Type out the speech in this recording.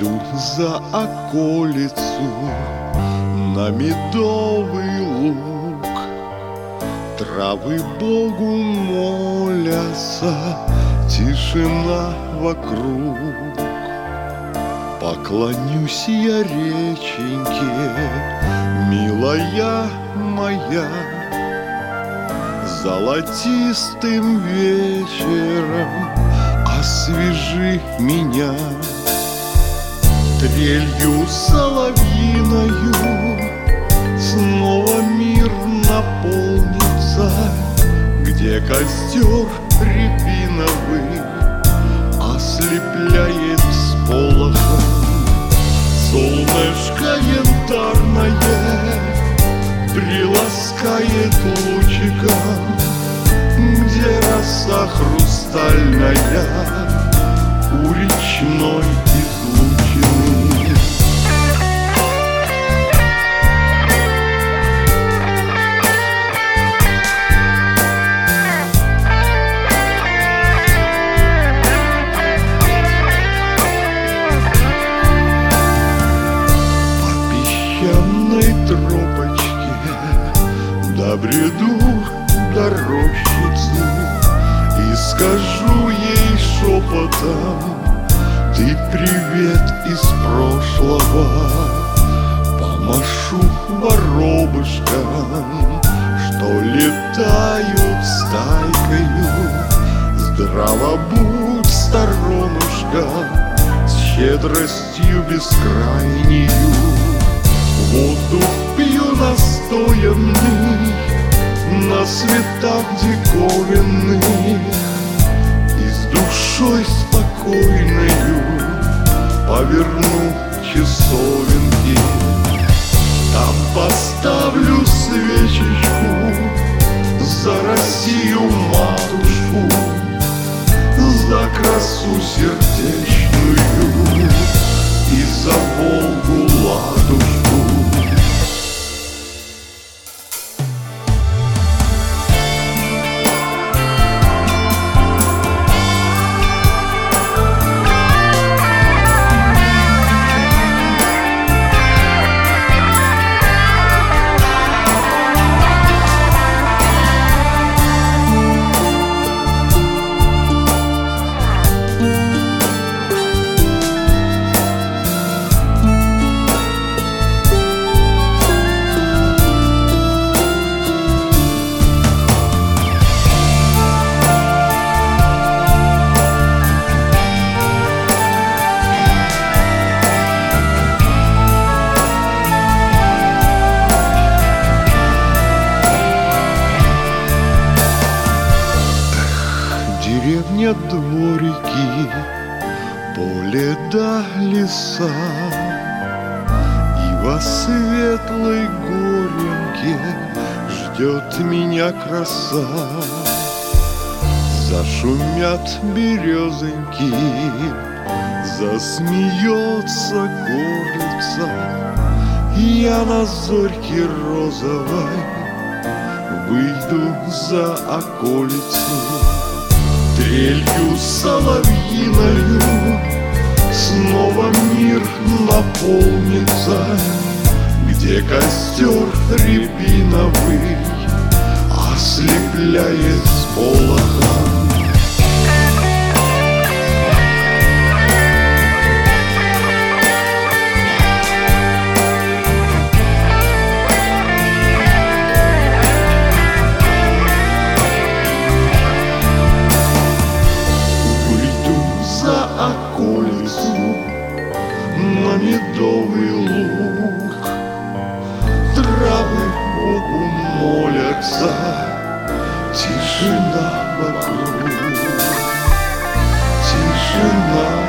Выйду за околицу на медовый луг. Травы Богу молятся, тишина вокруг. Поклонюсь я реченьке, милая моя, золотистым вечером освежи меня. Трелью соловьиною снова мир наполнится, где костер рябиновый ослепляет сполохом. Солнышко янтарное приласкает лучиком, где роса хрустальная у речной излучины. Тропочке добреду до рощицы и скажу ей шепотом: ты привет из прошлого. Помашу воробушкам, что летают стайкою. Здраво будь, сторонушка, с щедростью бескрайнею. Воздух пью настоянный на светах диковинных, и с душой спокойною поверну часовенки. Там поставлю свечечку за Россию матушку, за красу сердечную и за Волгу ладушку. Деревня, дворики, поле да леса, и во светлой горенке ждет меня краса. Зашумят березоньки, засмеется горлица, я на зорьке розовой выйду за околицу. Трелью соловьиною снова мир наполнится, где костер рябиновый ослепляет сполохом. На медовый луг травы Богу молятся, тишина вокруг, тишина